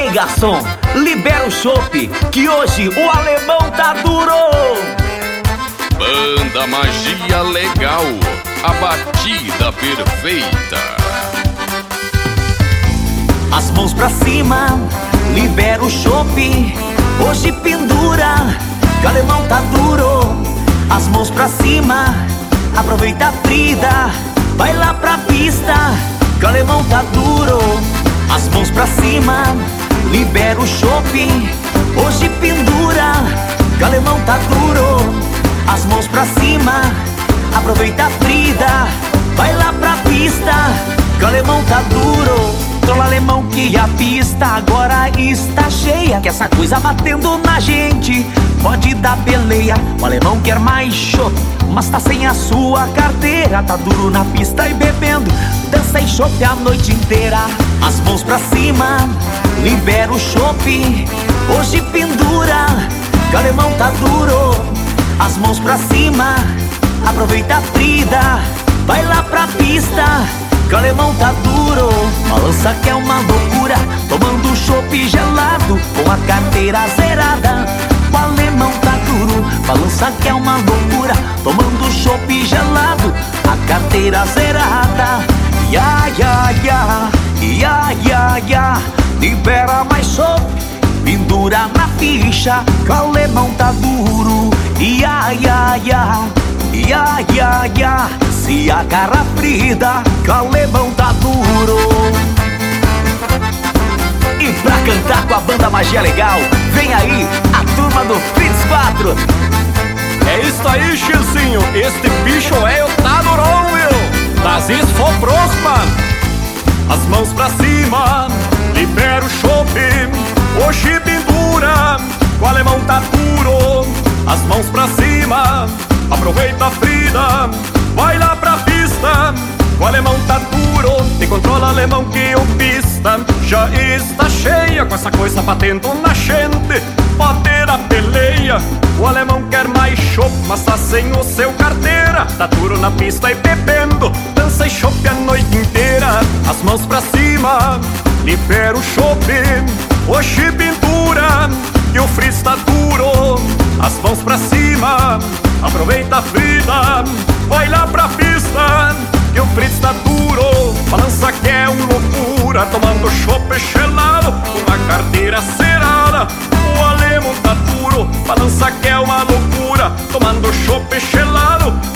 Ei, garçom, libera o chopp, que hoje o alemão tá duro. Banda Magia Legal, a batida perfeita. As mãos pra cima, libera o chopp, hoje pendura, que o alemão tá duro. As mãos pra cima, aproveita a frida, vai lá pra pista, que o alemão tá duro. As mãos pra cima, libera o chopp, hoje pendura, que o alemão tá duro. As mãos pra cima, aproveita a frida, vai lá pra pista, que o alemão tá duro. Trola alemão que a pista agora está cheia, que essa coisa batendo na gente pode dar peleia. O alemão quer mais chopp, mas tá sem a sua carteira. Tá duro na pista e bebendo, dança e chopp a noite inteira. As mãos pra cima, libera o chopp, hoje pendura, que o alemão tá duro. As mãos pra cima, aproveita a frida, vai lá pra pista, que o alemão tá duro. Balança que é uma loucura, tomando chopp gelado, com a carteira zerada, o alemão tá duro. Balança que é uma loucura, tomando chopp gelado, a carteira zerada. Ya, ya, ya, ya, ya, ya, libera mais chopp, pendura na ficha, que o alemão tá duro. Ya, ya, ya, ya, ya, ya, se agarra frida, que o alemão tá duro. E pra cantar com a banda Magia Legal, vem aí a turma do Fritz 4. É isso aí, Chilzinho, este bicho tá durão, meu. Das esfopros, mano. As mãos pra cima, libera o chopp, hoje pendura, o alemão tá duro. As mãos pra cima, aproveita a frida, vai lá pra pista, o alemão tá duro. Te controla, alemão, que o pista já está cheia, com essa coisa batendo na gente pode ter a peleia. O alemão quer mais chopp, mas tá sem o seu carteira. Tá duro na pista e bebendo, dança e chopp a noite inteira. As mãos pra cima, libera o chopp, hoje pendura, que o Fritz tá duro. As mãos pra cima, aproveita a vida, vai lá pra pista, que o Fritz tá duro. Balança que é uma loucura, tomando chopp gelado, com a carteira zerada, o alemão tá duro. Balança que é uma loucura, tomando chopp gelado,